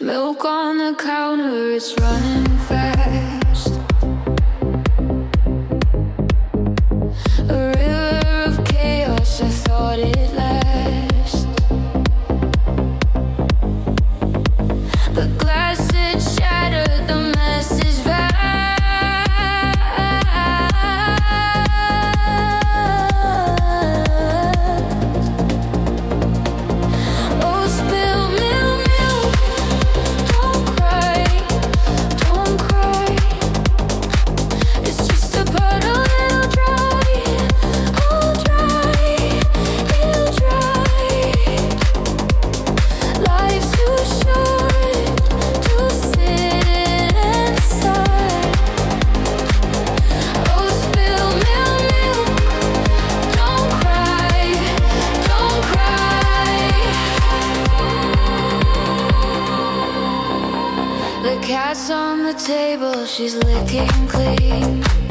Milk on the counter, it's running fast. A river of chaos, I thought it'd last. The glass had shattered, the mess is vast. Oh, spill milk, milk. Don't cry, don't cry. It's just a puddle, it'll dry, it'll dry, it'll dry. Life's too short to sit inside. Oh, spill milk, milk. Don't cry, don't cry. The cat's on the table, she's licking clean.